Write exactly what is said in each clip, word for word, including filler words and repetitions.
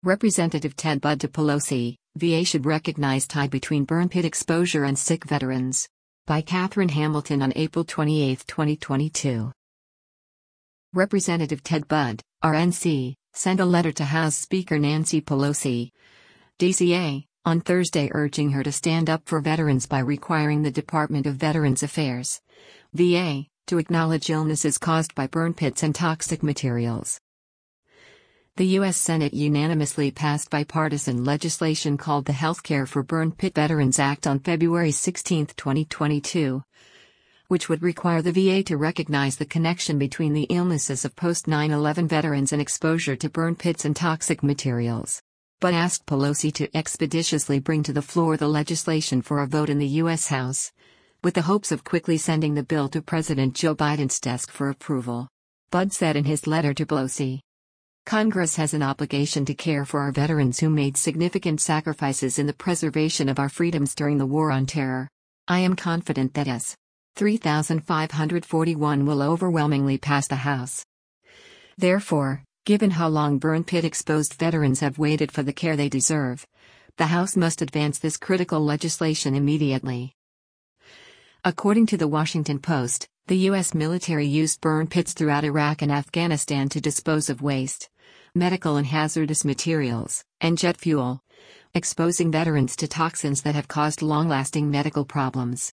Representative Ted Budd to Pelosi, V A should recognize tie between burn pit exposure and sick veterans. By Catherine Hamilton on April twenty-eighth, twenty twenty-two. Representative Ted Budd, R N C, sent a letter to House Speaker Nancy Pelosi, D C A, on Thursday urging her to stand up for veterans by requiring the Department of Veterans Affairs, V A, to acknowledge illnesses caused by burn pits and toxic materials. The U S Senate unanimously passed bipartisan legislation called the Healthcare for Burn Pit Veterans Act on February sixteenth, twenty twenty-two, which would require the V A to recognize the connection between the illnesses of post nine eleven veterans and exposure to burn pits and toxic materials. But asked Pelosi to expeditiously bring to the floor the legislation for a vote in the U S House, with the hopes of quickly sending the bill to President Joe Biden's desk for approval. Budd said in his letter to Pelosi, Congress has an obligation to care for our veterans who made significant sacrifices in the preservation of our freedoms during the War on Terror. I am confident that S. three thousand five hundred forty-one will overwhelmingly pass the House. Therefore, given how long burn pit exposed veterans have waited for the care they deserve, the House must advance this critical legislation immediately. According to the Washington Post, the U S military used burn pits throughout Iraq and Afghanistan to dispose of waste, medical and hazardous materials, and jet fuel, exposing veterans to toxins that have caused long-lasting medical problems.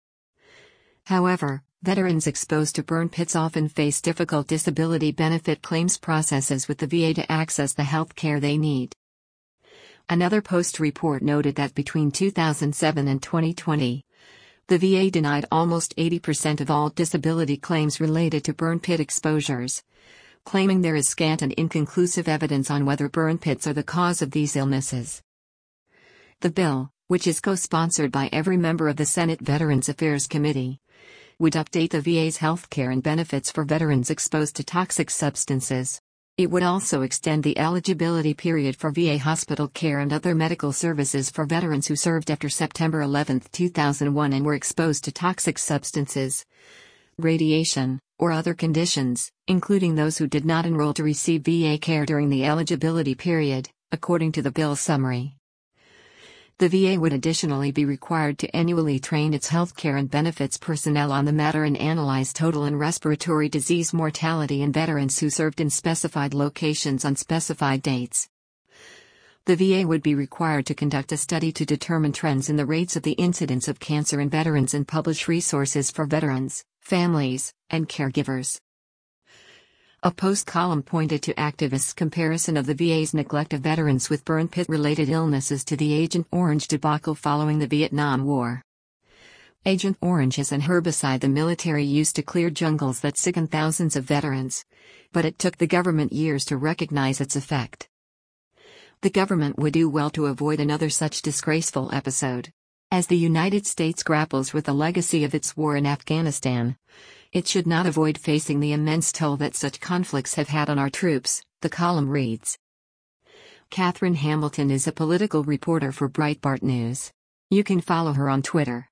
However, veterans exposed to burn pits often face difficult disability benefit claims processes with the V A to access the health care they need. Another Post report noted that between two thousand seven and twenty twenty, the V A denied almost eighty percent of all disability claims related to burn pit exposures, claiming there is scant and inconclusive evidence on whether burn pits are the cause of these illnesses. The bill, which is co-sponsored by every member of the Senate Veterans Affairs Committee, would update the V A's health care and benefits for veterans exposed to toxic substances. It would also extend the eligibility period for V A hospital care and other medical services for veterans who served after September eleventh, two thousand one and were exposed to toxic substances, radiation, or other conditions, including those who did not enroll to receive V A care during the eligibility period, according to the bill's summary. The V A would additionally be required to annually train its healthcare and benefits personnel on the matter and analyze total and respiratory disease mortality in veterans who served in specified locations on specified dates. The V A would be required to conduct a study to determine trends in the rates of the incidence of cancer in veterans and publish resources for veterans, families, and caregivers. A Post column pointed to activists' comparison of the V A's neglect of veterans with burn pit-related illnesses to the Agent Orange debacle following the Vietnam War. Agent Orange is an herbicide the military used to clear jungles that sickened thousands of veterans, but it took the government years to recognize its effect. The government would do well to avoid another such disgraceful episode. As the United States grapples with the legacy of its war in Afghanistan, it should not avoid facing the immense toll that such conflicts have had on our troops, the column reads. Catherine Hamilton is a political reporter for Breitbart News. You can follow her on Twitter.